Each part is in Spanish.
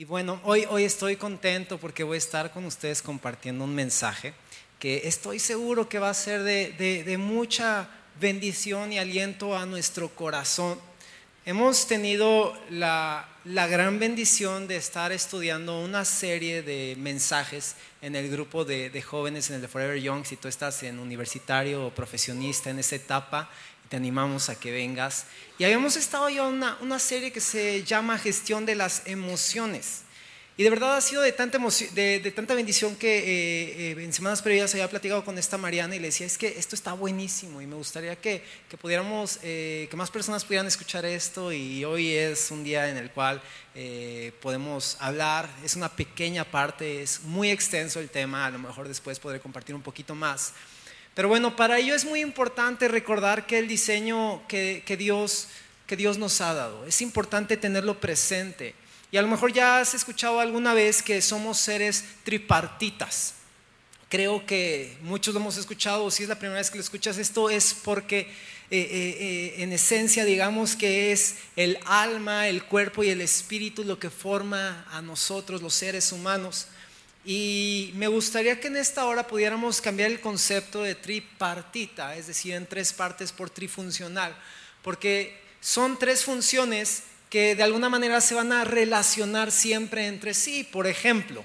Y bueno, hoy estoy contento porque voy a estar con ustedes compartiendo un mensaje que estoy seguro que va a ser de mucha bendición y aliento a nuestro corazón. Hemos tenido la gran bendición de estar estudiando una serie de mensajes en el grupo de jóvenes en el de Forever Young. Si tú estás en universitario o profesionista en esa etapa, te animamos a que vengas. Y habíamos estado ya una serie que se llama Gestión de las Emociones. Y de verdad ha sido de tanta bendición que en semanas previas había platicado con esta Mariana y le decía, es que esto está buenísimo y me gustaría que pudiéramos, que más personas pudieran escuchar esto, y hoy es un día en el cual podemos hablar. Es una pequeña parte, es muy extenso el tema, a lo mejor después podré compartir un poquito más. Pero bueno, para ello es muy importante recordar que el diseño que Dios nos ha dado, es importante tenerlo presente. Y a lo mejor ya has escuchado alguna vez que somos seres tripartitas. Creo que muchos lo hemos escuchado, o si es la primera vez que lo escuchas, esto es porque en esencia digamos que es el alma, el cuerpo y el espíritu lo que forma a nosotros los seres humanos. Y me gustaría que en esta hora pudiéramos cambiar el concepto de tripartita, es decir, en tres partes por trifuncional, porque son tres funciones que de alguna manera se van a relacionar siempre entre sí. Por ejemplo,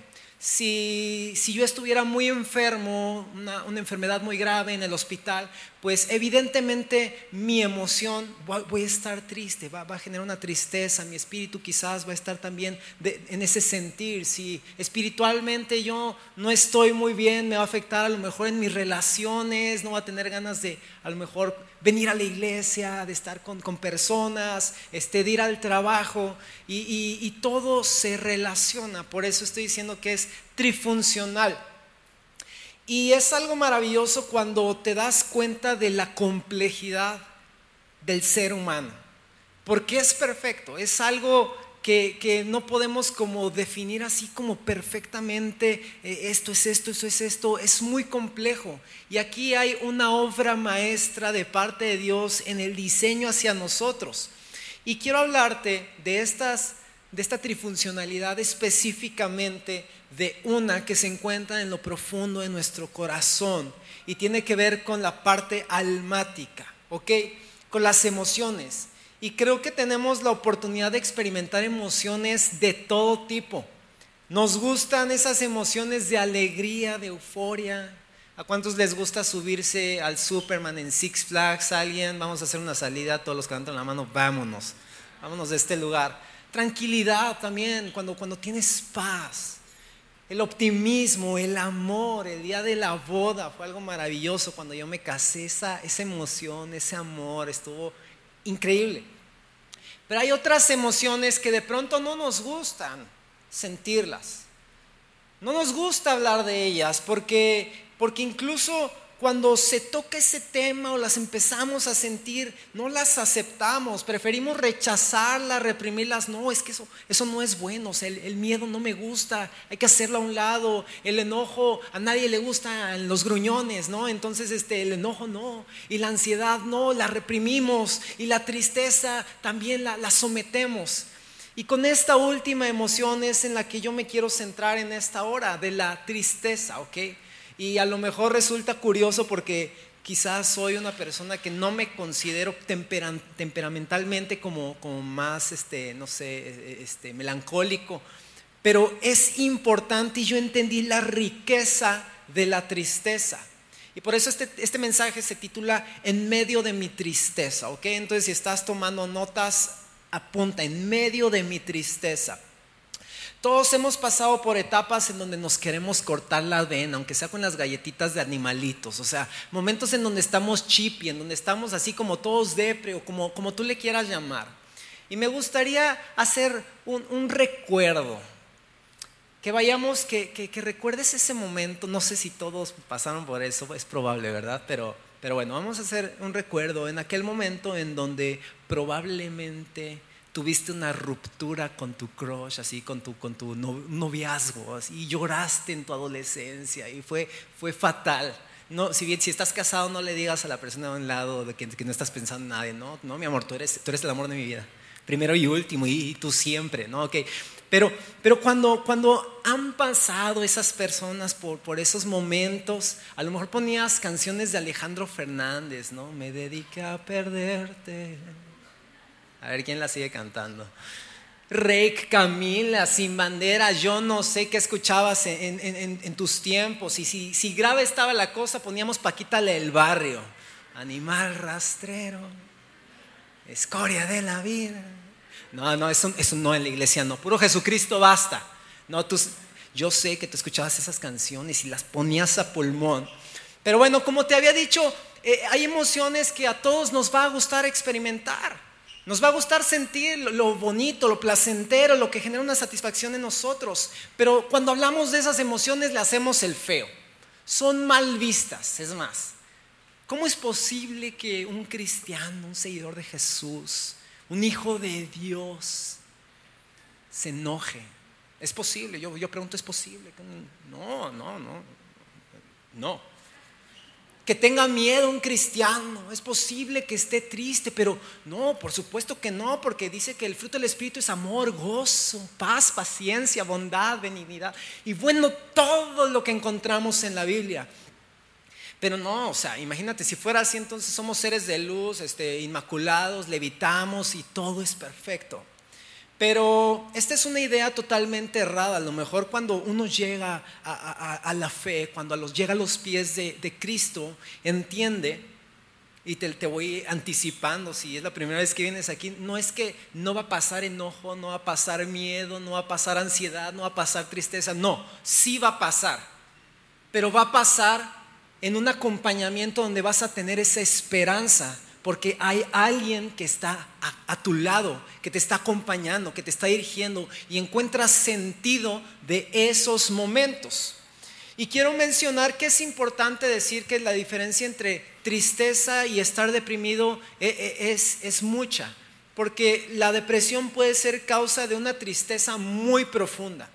si yo estuviera muy enfermo, una enfermedad muy grave en el hospital, pues evidentemente mi emoción, voy a estar triste, va a generar una tristeza, mi espíritu quizás va a estar también en ese sentir. Si espiritualmente yo no estoy muy bien, me va a afectar a lo mejor en mis relaciones, no va a tener ganas de a lo mejor venir a la iglesia, de estar con personas, de ir al trabajo, y todo se relaciona. Por eso estoy diciendo que es trifuncional. Y es algo maravilloso cuando te das cuenta de la complejidad del ser humano, porque es perfecto, es algo que no podemos como definir así como perfectamente, esto es esto, esto es esto, es muy complejo. Y aquí hay una obra maestra de parte de Dios en el diseño hacia nosotros. Y quiero hablarte de esta trifuncionalidad, específicamente de una que se encuentra en lo profundo de nuestro corazón y tiene que ver con la parte almática, ¿ok? Con las emociones. Y creo que tenemos la oportunidad de experimentar emociones de todo tipo. Nos gustan esas emociones de alegría, de euforia. ¿A cuántos les gusta subirse al Superman en Six Flags? ¿Alguien? Vamos a hacer una salida, todos los que levantan la mano, vámonos de este lugar. Tranquilidad también, cuando tienes paz. El optimismo, el amor, el día de la boda fue algo maravilloso. Cuando yo me casé, esa emoción, ese amor estuvo increíble. Pero hay otras emociones que de pronto no nos gustan sentirlas. No nos gusta hablar de ellas porque incluso cuando se toca ese tema o las empezamos a sentir, no las aceptamos, preferimos rechazarlas, reprimirlas. No, es que eso no es bueno. O sea, el miedo no me gusta, hay que hacerlo a un lado. El enojo, a nadie le gustan los gruñones, ¿no? Entonces el enojo no, y la ansiedad no, la reprimimos, y la tristeza también la sometemos. Y con esta última emoción es en la que yo me quiero centrar en esta hora, de la tristeza, ¿ok? Y a lo mejor resulta curioso porque quizás soy una persona que no me considero temperamentalmente como más, no sé, melancólico. Pero es importante, y yo entendí la riqueza de la tristeza. Y por eso este mensaje se titula En medio de mi tristeza, ¿ok? Entonces, si estás tomando notas, apunta, en medio de mi tristeza. Todos hemos pasado por etapas en donde nos queremos cortar la vena, aunque sea con las galletitas de animalitos. O sea, momentos en donde estamos chippy, en donde estamos así como todos depre, o como tú le quieras llamar. Y me gustaría hacer un recuerdo, que vayamos, que recuerdes ese momento. No sé si todos pasaron por eso, es probable, ¿verdad? Pero bueno, vamos a hacer un recuerdo en aquel momento en donde probablemente tuviste una ruptura con tu crush, así con tu noviazgo, así, y lloraste en tu adolescencia y fue fatal. No, si estás casado, no le digas a la persona de un lado de que no estás pensando en nadie. No, mi amor, tú eres el amor de mi vida, primero y último, y tú siempre, ¿no? Okay. Pero cuando han pasado esas personas por esos momentos, a lo mejor ponías canciones de Alejandro Fernández, ¿no? Me dediqué a perderte. A ver quién la sigue cantando. Reik, Camila, Sin Bandera, yo no sé qué escuchabas en tus tiempos. Y si grave estaba la cosa, poníamos Paquita la del Barrio. Animal rastrero, escoria de la vida. No, eso no, en la iglesia no. Puro Jesucristo basta. No, yo sé que tú escuchabas esas canciones y las ponías a pulmón. Pero bueno, como te había dicho, hay emociones que a todos nos va a gustar experimentar. Nos va a gustar sentir lo bonito, lo placentero, lo que genera una satisfacción en nosotros. Pero cuando hablamos de esas emociones le hacemos el feo. Son mal vistas, es más. ¿Cómo es posible que un cristiano, un seguidor de Jesús, un hijo de Dios, se enoje? ¿Es posible? Yo pregunto, ¿es posible? No. Que tenga miedo un cristiano, es posible que esté triste, pero no, por supuesto que no, porque dice que el fruto del Espíritu es amor, gozo, paz, paciencia, bondad, benignidad y bueno, todo lo que encontramos en la Biblia. Pero no, o sea, imagínate, si fuera así, entonces somos seres de luz, inmaculados, levitamos y todo es perfecto. Pero esta es una idea totalmente errada. A lo mejor cuando uno llega a la fe, cuando llega a los pies de Cristo, entiende, y te voy anticipando, si es la primera vez que vienes aquí, no es que no va a pasar enojo, no va a pasar miedo, no va a pasar ansiedad, no va a pasar tristeza. No, sí va a pasar, pero va a pasar en un acompañamiento donde vas a tener esa esperanza. Porque hay alguien que está a tu lado, que te está acompañando, que te está dirigiendo y encuentras sentido de esos momentos. Y quiero mencionar que es importante decir que la diferencia entre tristeza y estar deprimido es mucha. Porque la depresión puede ser causa de una tristeza muy profunda.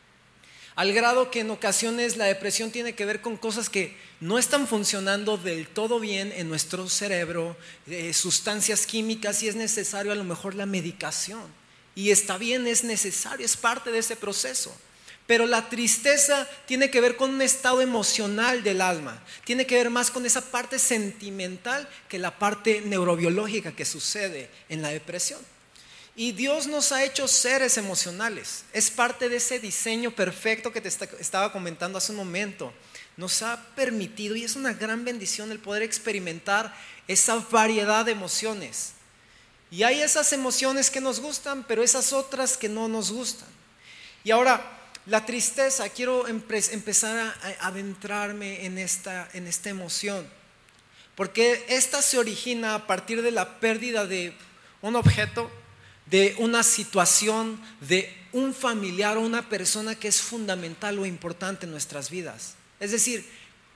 Al grado que en ocasiones la depresión tiene que ver con cosas que no están funcionando del todo bien en nuestro cerebro, sustancias químicas, y es necesario a lo mejor la medicación. Y está bien, es necesario, es parte de ese proceso. Pero la tristeza tiene que ver con un estado emocional del alma, tiene que ver más con esa parte sentimental que la parte neurobiológica que sucede en la depresión. Y Dios nos ha hecho seres emocionales. Es parte de ese diseño perfecto que te estaba comentando hace un momento. Nos ha permitido, y es una gran bendición, el poder experimentar esa variedad de emociones. Y hay esas emociones que nos gustan, pero esas otras que no nos gustan. Y ahora, la tristeza, quiero empezar a adentrarme en esta emoción. Porque esta se origina a partir de la pérdida de un objeto, de una situación, de un familiar o una persona que es fundamental o importante en nuestras vidas. Es decir,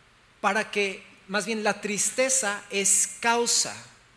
más bien la tristeza es causa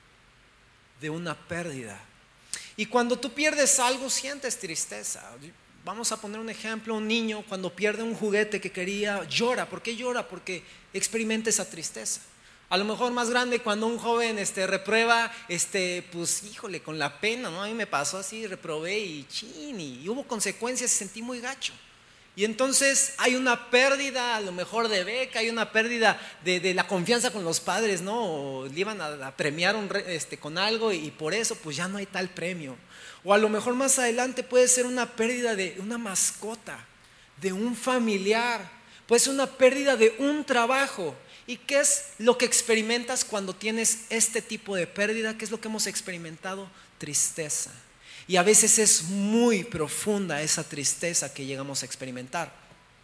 de una pérdida. Y cuando tú pierdes algo, sientes tristeza. Vamos a poner un ejemplo: un niño cuando pierde un juguete que quería, llora. ¿Por qué llora? Porque experimenta esa tristeza. A lo mejor más grande, cuando un joven reprueba, pues híjole, con la pena, ¿no? A mí me pasó así, reprobé y hubo consecuencias, sentí muy gacho. Y entonces hay una pérdida a lo mejor de beca, hay una pérdida de la confianza con los padres, ¿no? O le iban a premiar con algo y por eso pues ya no hay tal premio. O a lo mejor más adelante puede ser una pérdida de una mascota, de un familiar, puede ser una pérdida de un trabajo. ¿Y qué es lo que experimentas cuando tienes este tipo de pérdida? ¿Qué es lo que hemos experimentado? Tristeza. Y a veces es muy profunda esa tristeza que llegamos a experimentar.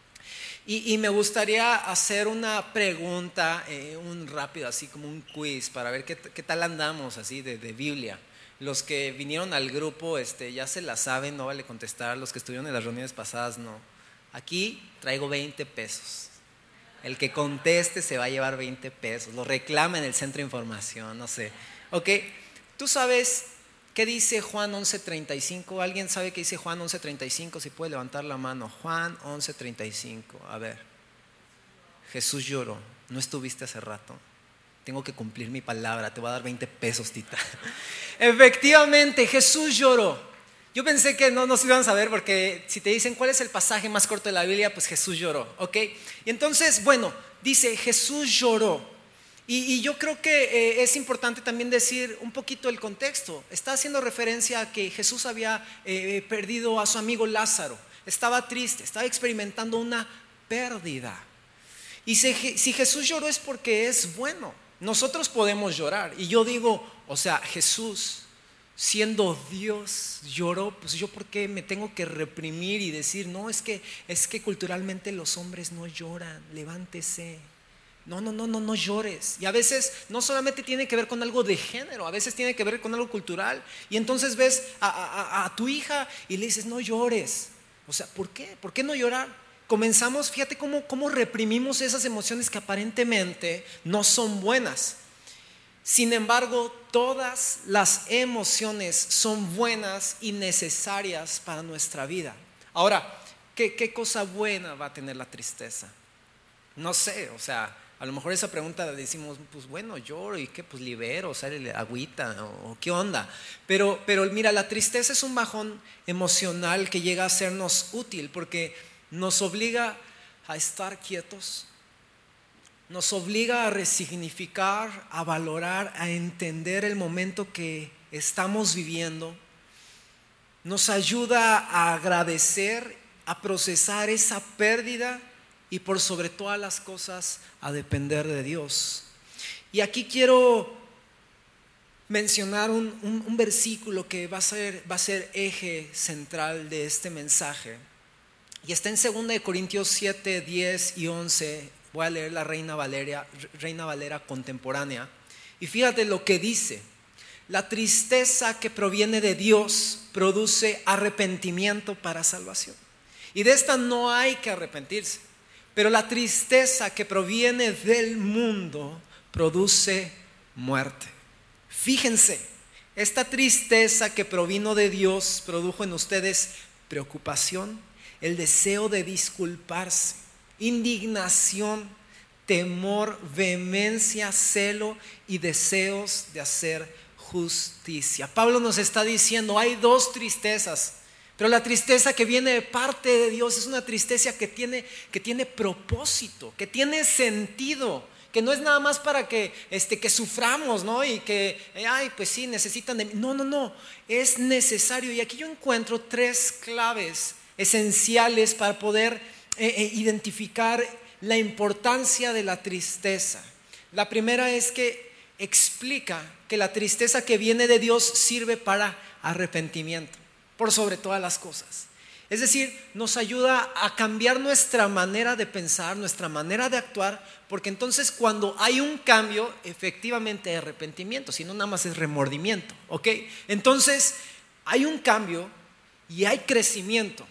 Y me gustaría hacer una pregunta, un rápido, así como un quiz, para ver qué tal andamos así de Biblia. Los que vinieron al grupo ya se la saben, no vale contestar. Los que estuvieron en las reuniones pasadas, no. Aquí traigo 20 pesos. El que conteste se va a llevar 20 pesos. Lo reclama en el centro de información, no sé. Ok, ¿tú sabes qué dice Juan 11:35? ¿Alguien sabe qué dice Juan 11:35? Si puede levantar la mano. Juan 11:35. A ver. Jesús lloró. ¿No estuviste hace rato? Tengo que cumplir mi palabra. Te voy a dar 20 pesos, Tita. Efectivamente, Jesús lloró. Yo pensé que no nos iban a saber porque si te dicen cuál es el pasaje más corto de la Biblia, pues Jesús lloró, ¿ok? Y entonces, bueno, dice Jesús lloró. Y yo creo que es importante también decir un poquito el contexto. Está haciendo referencia a que Jesús había perdido a su amigo Lázaro. Estaba triste, estaba experimentando una pérdida. Y si Jesús lloró es porque es bueno. Nosotros podemos llorar. Y yo digo, o sea, Jesús, siendo Dios, lloró, pues yo por qué me tengo que reprimir y decir, no, es que culturalmente los hombres no lloran, levántese. No llores. Y a veces no solamente tiene que ver con algo de género, a veces tiene que ver con algo cultural. Y entonces ves a tu hija y le dices, no llores. O sea, ¿por qué? ¿Por qué no llorar? Comenzamos, fíjate cómo reprimimos esas emociones que aparentemente no son buenas. Sin embargo, todas las emociones son buenas y necesarias para nuestra vida. Ahora, ¿qué cosa buena va a tener la tristeza? No sé, o sea, a lo mejor esa pregunta la decimos, pues bueno, lloro y qué, pues libero, sale agüita o qué onda. Pero mira, la tristeza es un bajón emocional que llega a sernos útil porque nos obliga a estar quietos, nos obliga a resignificar, a valorar, a entender el momento que estamos viviendo, nos ayuda a agradecer, a procesar esa pérdida y por sobre todas las cosas a depender de Dios. Y aquí quiero mencionar un versículo que va a ser eje central de este mensaje. Y está en 2 Corintios 7, 10 y 11. Voy a leer la Reina Valera contemporánea. Y fíjate lo que dice: la tristeza que proviene de Dios produce arrepentimiento para salvación. Y de esta no hay que arrepentirse. Pero la tristeza que proviene del mundo produce muerte. Fíjense, esta tristeza que provino de Dios produjo en ustedes preocupación, el deseo de disculparse, indignación, temor, vehemencia, celo y deseos de hacer justicia. Pablo nos está diciendo, hay dos tristezas. Pero la tristeza que viene de parte de Dios es una tristeza que tiene propósito, que tiene sentido, que no es nada más para que suframos, ¿no? Y que, pues sí, necesitan de mí. No, es necesario. Y aquí yo encuentro 3 claves esenciales para poder identificar la importancia de la tristeza. La primera es que explica que la tristeza que viene de Dios sirve para arrepentimiento, por sobre todas las cosas. Es decir, nos ayuda a cambiar nuestra manera de pensar, nuestra manera de actuar, porque entonces cuando hay un cambio, efectivamente hay arrepentimiento, si no nada más es remordimiento, ¿ok? Entonces hay un cambio y hay crecimiento.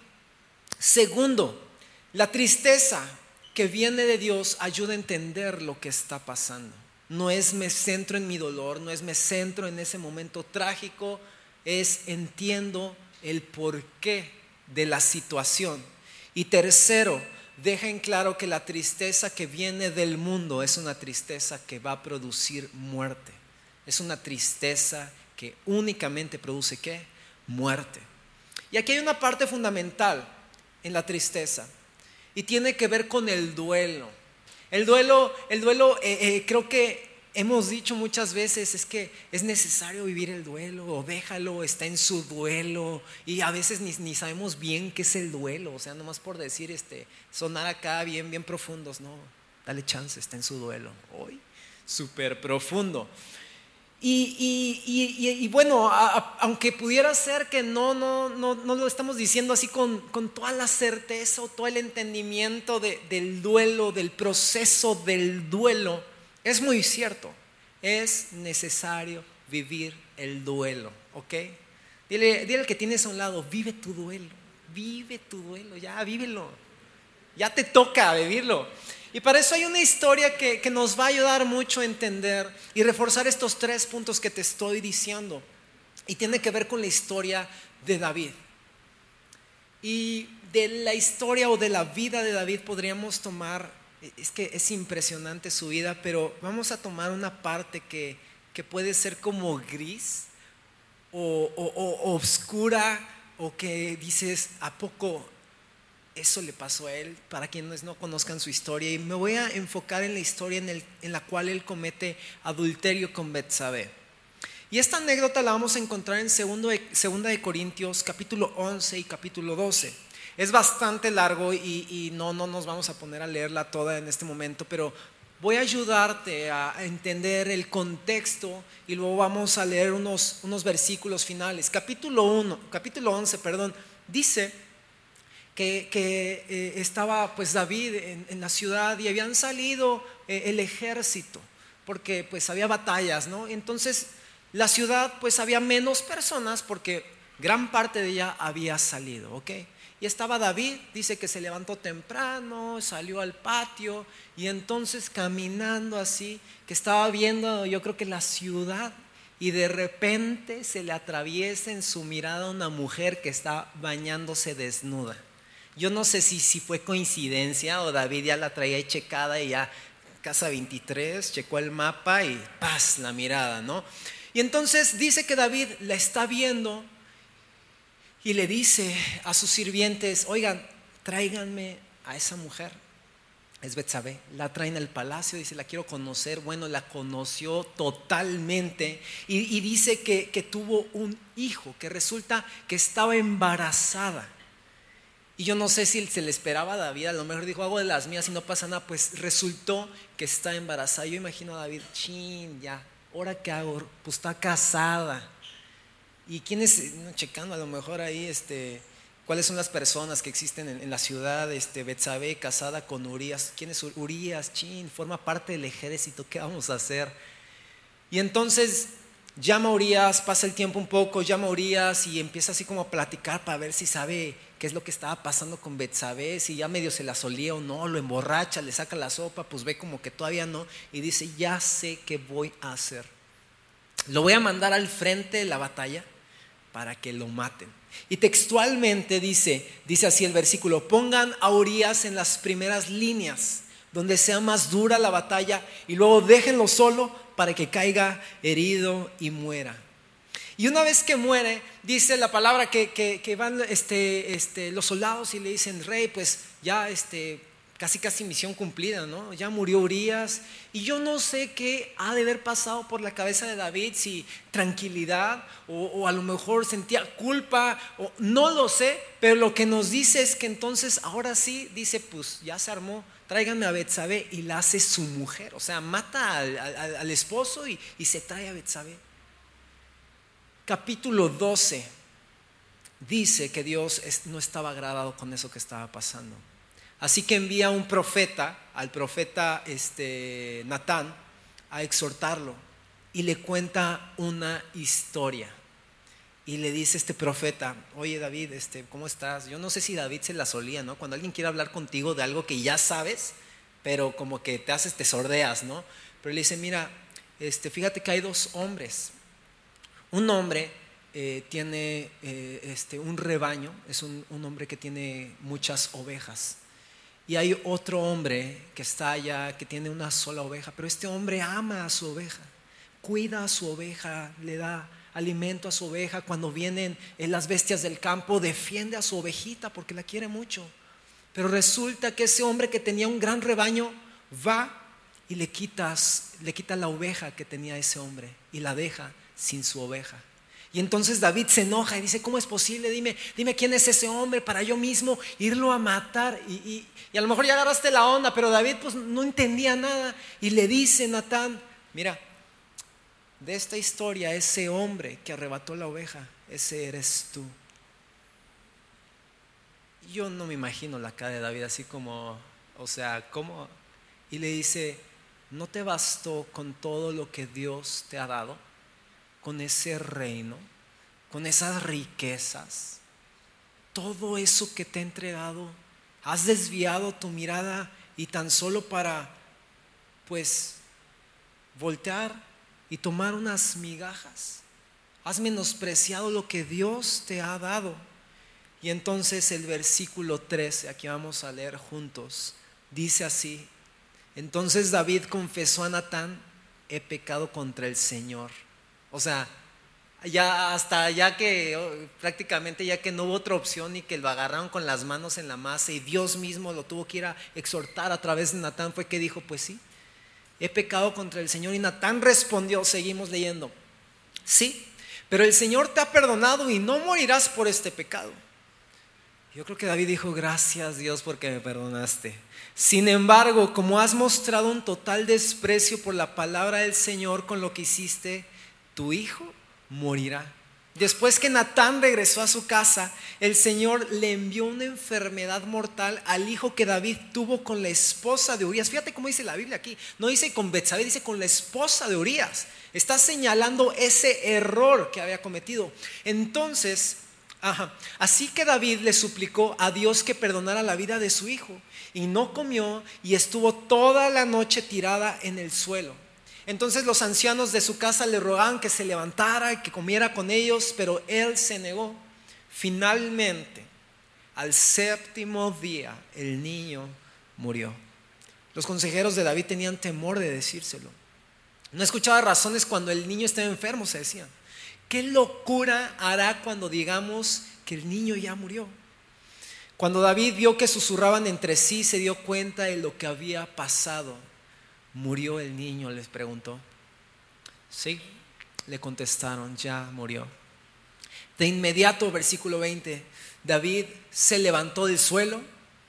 Segundo, la tristeza que viene de Dios ayuda a entender lo que está pasando. No es me centro en mi dolor, no es me centro en ese momento trágico, es entiendo el porqué de la situación. Y tercero, deja en claro que la tristeza que viene del mundo es una tristeza que va a producir muerte. Es una tristeza que únicamente produce ¿qué? Muerte. Y aquí hay una parte fundamental en la tristeza y tiene que ver con el duelo. El duelo creo que hemos dicho muchas veces es que es necesario vivir el duelo, o déjalo, está en su duelo, y a veces ni sabemos bien qué es el duelo, o sea, nomás por decir, sonar acá bien profundos, no, dale chance, está en su duelo, hoy, súper profundo. Y bueno, aunque pudiera ser que no lo estamos diciendo así con toda la certeza o todo el entendimiento del duelo, del proceso del duelo, es muy cierto, es necesario vivir el duelo, ¿ok? Dile al que tienes a un lado, vive tu duelo, ya vívelo, ya te toca vivirlo. Y para eso hay una historia que nos va a ayudar mucho a entender y reforzar estos 3 puntos que te estoy diciendo. Y tiene que ver con la historia de David. Y de la historia o de la vida de David podríamos tomar, es que es impresionante su vida, pero vamos a tomar una parte que puede ser como gris o oscura o que dices, ¿a poco eso le pasó a él? Para quienes no conozcan su historia, y me voy a enfocar en la historia en la cual él comete adulterio con Betsabé. Y esta anécdota la vamos a encontrar en segunda de Corintios capítulo 11 y capítulo 12. Es bastante largo y no nos vamos a poner a leerla toda en este momento, pero voy a ayudarte a entender el contexto y luego vamos a leer unos versículos finales. Capítulo 11, dice que estaba pues David en la ciudad y habían salido el ejército porque pues había batallas, ¿no? Entonces la ciudad pues había menos personas porque gran parte de ella había salido, ¿ok? Y estaba David, dice que se levantó temprano, salió al patio y entonces caminando así, que estaba viendo yo creo que la ciudad, y de repente se le atraviesa en su mirada una mujer que está bañándose desnuda. Yo no sé si fue coincidencia o David ya la traía checada y ya casa 23, checó el mapa y ¡paz! La mirada, ¿no? Y entonces dice que David la está viendo y le dice a sus sirvientes, oigan, tráiganme a esa mujer. Es Betsabé, la traen al palacio, dice, la quiero conocer. Bueno, la conoció totalmente y dice que tuvo un hijo, que resulta que estaba embarazada. Y yo no sé si se le esperaba a David, a lo mejor dijo, hago de las mías y no pasa nada. Pues resultó que está embarazada. Yo imagino a David, ya, ¿ahora qué hago? Pues está casada. ¿Y quién es? Checando a lo mejor ahí cuáles son las personas que existen en la ciudad. Betsabé casada con Urías. ¿Quién es Urías? Forma parte del ejército, ¿qué vamos a hacer? Y entonces llama a Urías, pasa el tiempo un poco, llama a Urías y empieza así como a platicar para ver si sabe qué es lo que estaba pasando con Betsabé, si ya medio se la solía o no, lo emborracha, le saca la sopa, pues ve como que todavía no, y dice, ya sé qué voy a hacer. Lo voy a mandar al frente de la batalla para que lo maten. Y textualmente dice así el versículo, pongan a Urías en las primeras líneas, donde sea más dura la batalla, y luego déjenlo solo para que caiga herido y muera. Y una vez que muere, dice la palabra que van los soldados y le dicen, rey, pues ya casi misión cumplida, ¿no? Ya murió Urías. Y yo no sé qué ha de haber pasado por la cabeza de David, si tranquilidad o a lo mejor sentía culpa, o no lo sé, pero lo que nos dice es que entonces ahora sí, dice, pues ya se armó, tráiganme a Betsabé, y la hace su mujer. O sea, mata al esposo y se trae a Betsabé. Capítulo 12 dice que Dios no estaba agradado con eso que estaba pasando. Así que envía un profeta, al profeta Natán, a exhortarlo, y le cuenta una historia. Y le dice este profeta, oye David, ¿cómo estás? Yo no sé si David se la solía, ¿no? Cuando alguien quiere hablar contigo de algo que ya sabes, pero como que te sordeas, ¿no? Pero le dice, mira, fíjate que hay dos hombres. Un hombre tiene un rebaño, es un hombre que tiene muchas ovejas. Y hay otro hombre que está allá, que tiene una sola oveja, pero este hombre ama a su oveja, cuida a su oveja, le da alimento a su oveja. Cuando vienen las bestias del campo, defiende a su ovejita porque la quiere mucho. Pero resulta que ese hombre que tenía un gran rebaño va y le quita la oveja que tenía ese hombre y la deja sin su oveja. Y entonces David se enoja y dice, ¿cómo es posible? Dime quién es ese hombre para yo mismo irlo a matar. Y a lo mejor ya agarraste la onda, pero David pues no entendía nada. Y le dice Natán, mira, de esta historia, ese hombre que arrebató la oveja, ese eres tú. Yo no me imagino la cara de David así como, o sea, ¿cómo? Y le dice, ¿no te bastó con todo lo que Dios te ha dado? Con ese reino, con esas riquezas, todo eso que te he entregado, has desviado tu mirada y tan solo para pues voltear y tomar unas migajas, has menospreciado lo que Dios te ha dado. Y entonces el versículo 13, aquí vamos a leer juntos, dice así, entonces David confesó a Natán, he pecado contra el Señor. O sea, Ya que prácticamente ya que no hubo otra opción y que lo agarraron con las manos en la masa y Dios mismo lo tuvo que ir a exhortar a través de Natán, fue que dijo, pues sí, he pecado contra el Señor. Y Natán respondió, seguimos leyendo, sí, pero el Señor te ha perdonado y no morirás por este pecado. Yo creo que David dijo, gracias Dios porque me perdonaste. Sin embargo, como has mostrado un total desprecio por la palabra del Señor con lo que hiciste, tu hijo morirá. Después que Natán regresó a su casa, el Señor le envió una enfermedad mortal al hijo que David tuvo con la esposa de Urías. Fíjate cómo dice la Biblia aquí, no dice con Betsabé, dice con la esposa de Urías. Está señalando ese error que había cometido. Entonces, así que David le suplicó a Dios que perdonara la vida de su hijo, y no comió y estuvo toda la noche tirada en el suelo. Entonces los ancianos de su casa le rogaban que se levantara y que comiera con ellos, pero él se negó. Finalmente, al séptimo día, el niño murió. Los consejeros de David tenían temor de decírselo. No escuchaba razones cuando el niño estaba enfermo, se decían. ¿Qué locura hará cuando digamos que el niño ya murió? Cuando David vio que susurraban entre sí, se dio cuenta de lo que había pasado. ¿Murió el niño?, les preguntó. Sí, le contestaron, ya murió. De inmediato, versículo 20, David se levantó del suelo.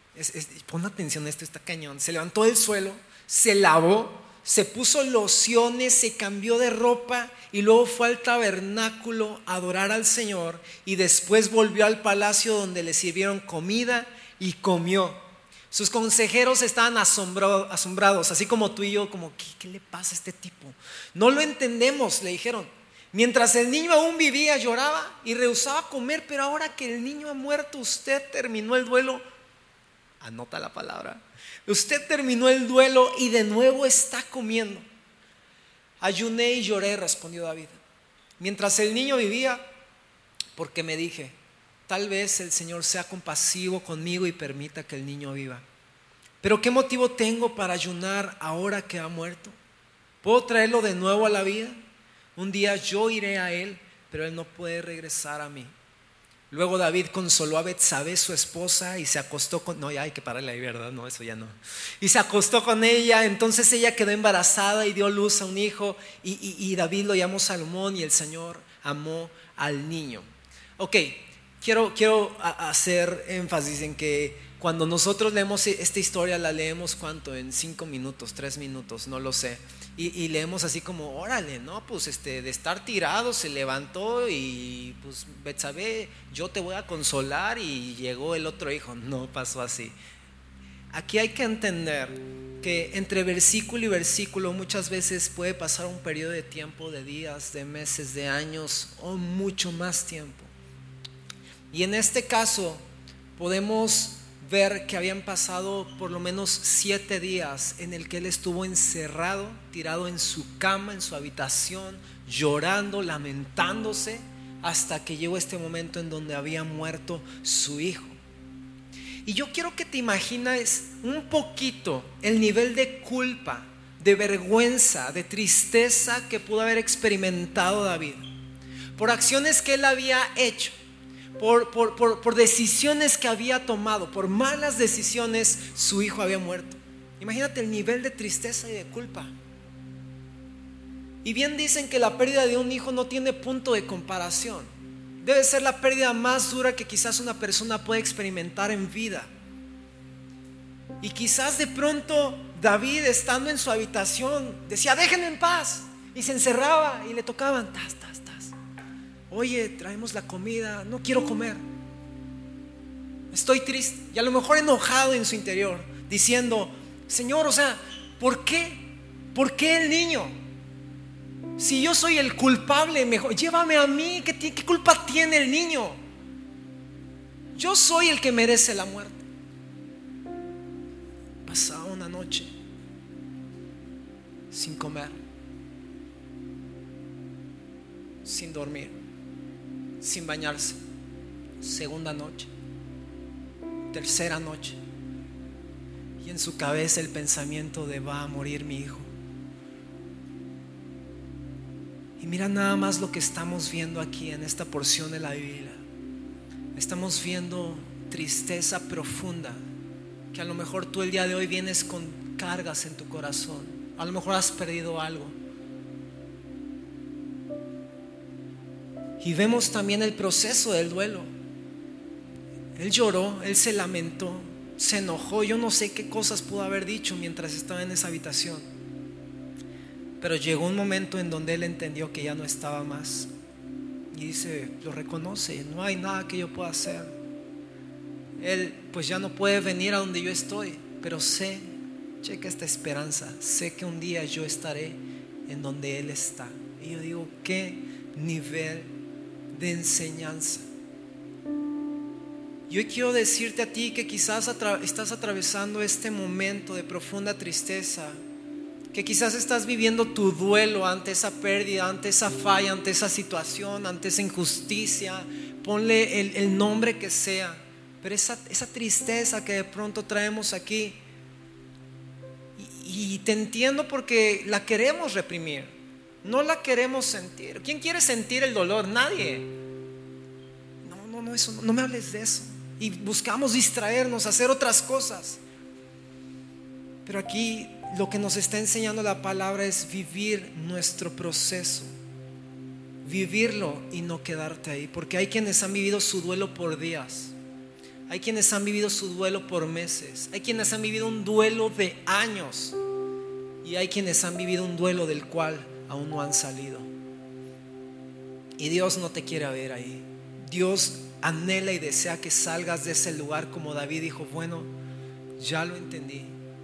Pon atención a esto, está cañón. Se levantó del suelo, se lavó, se puso lociones, se cambió de ropa y luego fue al tabernáculo a adorar al Señor, y después volvió al palacio donde le sirvieron comida y comió. Sus consejeros estaban asombrados, así como tú y yo, como ¿qué le pasa a este tipo? No lo entendemos, le dijeron. Mientras el niño aún vivía, lloraba y rehusaba comer, pero ahora que el niño ha muerto, usted terminó el duelo. Anota la palabra. Usted terminó el duelo y de nuevo está comiendo. Ayuné y lloré, respondió David, mientras el niño vivía, porque me dije, tal vez el Señor sea compasivo conmigo y permita que el niño viva. Pero ¿qué motivo tengo para ayunar ahora que ha muerto? ¿Puedo traerlo de nuevo a la vida? Un día yo iré a él, pero él no puede regresar a mí. Luego David consoló a Betsabé, su esposa, y se acostó con... No, ya hay que pararle ahí, ¿verdad? No, eso ya no. Y se acostó con ella. Entonces ella quedó embarazada y dio luz a un hijo, y David lo llamó Salomón, y el Señor amó al niño. Ok, quiero hacer énfasis en que cuando nosotros leemos esta historia, la leemos ¿cuánto? En 5 minutos, 3 minutos, no lo sé. Y leemos así como, órale, ¿no? Pues de estar tirado se levantó y pues Betsabé, yo te voy a consolar, y llegó el otro hijo. No pasó así. Aquí hay que entender que entre versículo y versículo muchas veces puede pasar un periodo de tiempo, de días, de meses, de años o mucho más tiempo. Y en este caso podemos ver que habían pasado por lo menos 7 días en el que él estuvo encerrado, tirado en su cama, en su habitación, llorando, lamentándose, hasta que llegó este momento en donde había muerto su hijo. Y yo quiero que te imagines un poquito el nivel de culpa, de vergüenza, de tristeza que pudo haber experimentado David por acciones que él había hecho, por decisiones que había tomado, por malas decisiones. Su hijo había muerto. Imagínate el nivel de tristeza y de culpa. Y bien dicen que la pérdida de un hijo no tiene punto de comparación. Debe ser la pérdida más dura que quizás una persona puede experimentar en vida. Y quizás de pronto David, estando en su habitación, decía, déjenme en paz, y se encerraba y le tocaban, tas. Oye, traemos la comida, no quiero comer, estoy triste, y a lo mejor enojado en su interior, diciendo, Señor, o sea, ¿por qué? ¿Por qué el niño? Si yo soy el culpable, mejor llévame a mí. ¿Qué culpa tiene el niño? Yo soy el que merece la muerte. Pasaba una noche sin comer, sin dormir, sin bañarse. Segunda noche, tercera noche, y en su cabeza el pensamiento de va a morir mi hijo. Y mira nada más lo que estamos viendo aquí en esta porción de la Biblia. Estamos viendo tristeza profunda, que a lo mejor tú el día de hoy vienes con cargas en tu corazón. A lo mejor has perdido algo. Y vemos también el proceso del duelo. Él lloró, él se lamentó, se enojó. Yo no sé qué cosas pudo haber dicho mientras estaba en esa habitación, pero llegó un momento en donde él entendió que ya no estaba más. Y dice, lo reconoce, no hay nada que yo pueda hacer. Él pues ya no puede venir a donde yo estoy, pero sé, checa esta esperanza, sé que un día yo estaré en donde él está. Y yo digo, qué nivel de enseñanza. Yo quiero decirte a ti que quizás estás atravesando este momento de profunda tristeza, que quizás estás viviendo tu duelo ante esa pérdida, ante esa falla, ante esa situación, ante esa injusticia. Ponle el nombre que sea, pero esa tristeza que de pronto traemos aquí, y te entiendo porque la queremos reprimir, no la queremos sentir. ¿Quién quiere sentir el dolor? Nadie. No, eso, no me hables de eso. Y buscamos distraernos, hacer otras cosas. Pero aquí lo que nos está enseñando la palabra es vivir nuestro proceso, vivirlo y no quedarte ahí. Porque hay quienes han vivido su duelo por días, hay quienes han vivido su duelo por meses, hay quienes han vivido un duelo de años, y hay quienes han vivido un duelo del cual aún no han salido. Y Dios no te quiere ver ahí. Dios anhela y desea que salgas de ese lugar, como David dijo, bueno, ya lo entendí,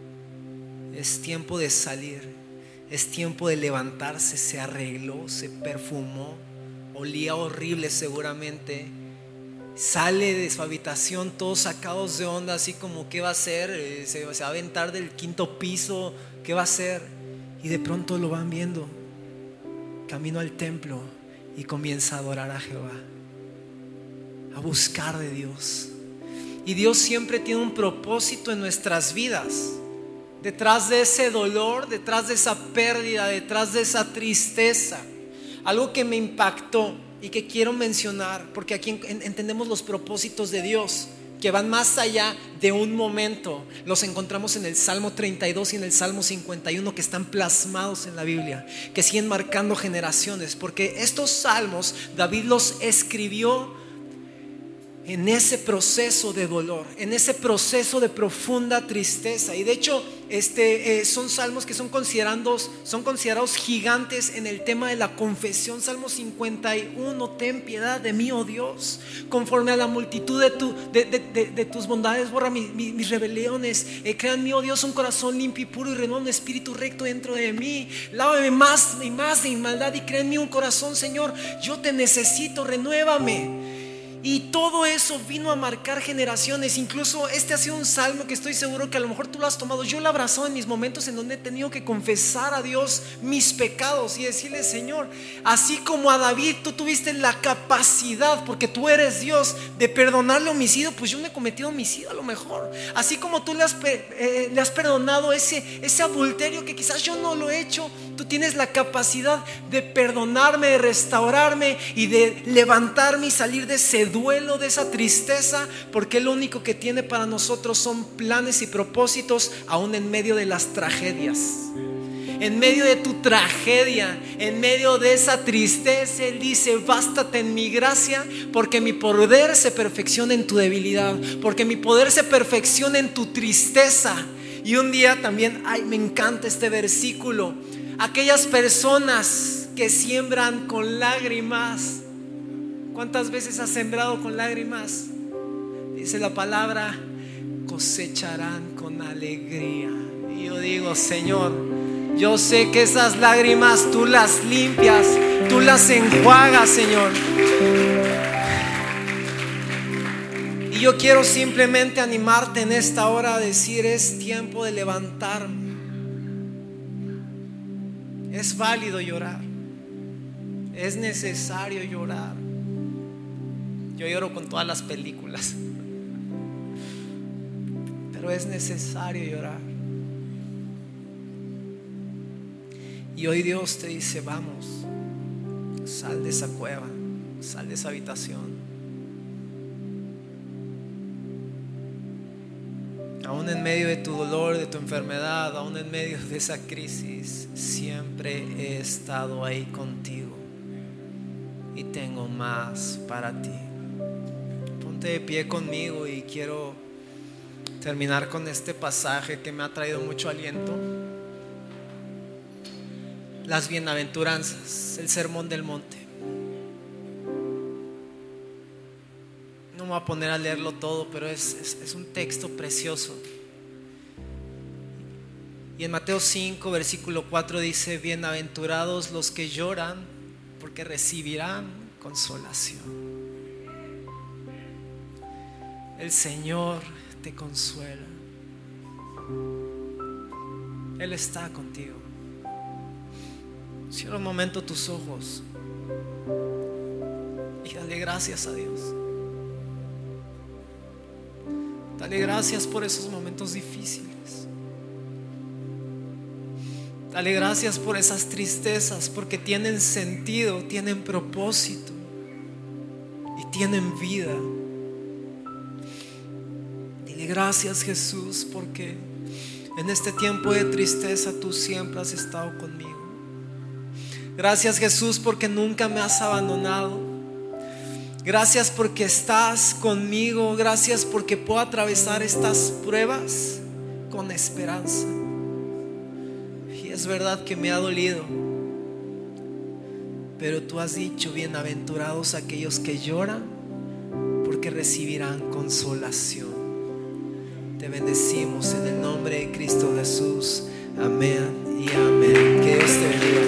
es tiempo de salir, es tiempo de levantarse. Se arregló, se perfumó, olía horrible seguramente, sale de su habitación todos sacados de onda, así como ¿qué va a hacer? Se va a aventar del 5º piso, ¿qué va a hacer? Y de pronto lo van viendo camino al templo y comienza a adorar a Jehová, a buscar de Dios. Y Dios siempre tiene un propósito en nuestras vidas. Detrás de ese dolor, detrás de esa pérdida, detrás de esa tristeza, algo que me impactó y que quiero mencionar, porque aquí entendemos los propósitos de Dios que van más allá de un momento. Los encontramos en el Salmo 32 y en el Salmo 51, que están plasmados en la Biblia, que siguen marcando generaciones, porque estos salmos David los escribió en ese proceso de dolor, en ese proceso de profunda tristeza. Y de hecho son salmos que son considerados gigantes en el tema de la confesión. Salmo 51: ten piedad de mí, oh Dios, conforme a la multitud de tus bondades borra mis rebeliones. Crea en mí, oh Dios, un corazón limpio y puro, y renueva un espíritu recto dentro de mí. Lávame más y más de maldad y crea en mí un corazón, Señor, yo te necesito, renuévame. Y todo eso vino a marcar generaciones. Incluso este ha sido un salmo que estoy seguro que a lo mejor tú lo has tomado. Yo lo he abrazado en mis momentos en donde he tenido que confesar a Dios mis pecados y decirle, Señor, así como a David tú tuviste la capacidad, porque tú eres Dios, de perdonarle homicidio, pues yo me he cometido homicidio a lo mejor. Así como tú le has perdonado ese adulterio que quizás yo no lo he hecho, tú tienes la capacidad de perdonarme, de restaurarme y de levantarme y salir de ese duelo, de esa tristeza, porque lo único que tiene para nosotros son planes y propósitos, aún en medio de las tragedias. En medio de tu tragedia, en medio de esa tristeza, Él dice, bástate en mi gracia, porque mi poder se perfecciona en tu debilidad, porque mi poder se perfecciona en tu tristeza. Y un día también, me encanta este versículo: aquellas personas que siembran con lágrimas, ¿cuántas veces has sembrado con lágrimas? Dice la palabra, cosecharán con alegría. Y yo digo, Señor, yo sé que esas lágrimas tú las limpias, tú las enjuagas, Señor. Y yo quiero simplemente animarte en esta hora a decir, es tiempo de levantarme. Es válido llorar, es necesario llorar. Yo lloro con todas las películas, pero es necesario llorar. Y hoy Dios te dice, vamos, Sal de esa cueva, sal de esa habitación. Aún en medio de tu dolor, de tu enfermedad, aún en medio de esa crisis, siempre he estado ahí contigo y tengo más para ti. Ponte de pie conmigo y quiero terminar con este pasaje que me ha traído mucho aliento. Las bienaventuranzas, el sermón del monte. No me voy a poner a leerlo todo, pero es un texto precioso. Y en Mateo 5, versículo 4 dice: bienaventurados los que lloran, porque recibirán consolación. El Señor te consuela. Él está contigo. Cierra un momento tus ojos y dale gracias a Dios. Dale gracias por esos momentos difíciles. Dale gracias por esas tristezas, porque tienen sentido, tienen propósito y tienen vida. Dile gracias, Jesús, porque en este tiempo de tristeza tú siempre has estado conmigo. Gracias, Jesús, porque nunca me has abandonado. Gracias porque estás conmigo. Gracias porque puedo atravesar estas pruebas con esperanza. Y es verdad que me ha dolido, pero tú has dicho: bienaventurados aquellos que lloran, porque recibirán consolación. Te bendecimos en el nombre de Cristo Jesús. Amén y amén. Que Dios te bendiga.